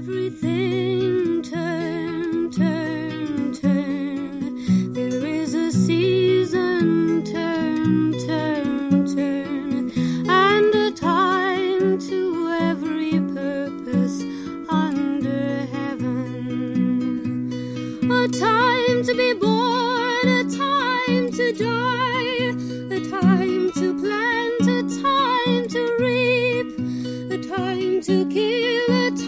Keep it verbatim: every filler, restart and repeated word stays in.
everything turn, turn, turn. There is a season, turn, turn, turn, and a time to every purpose under heaven. A time to be born, a time to die, a time to plant, a time to reap, a time to kill, a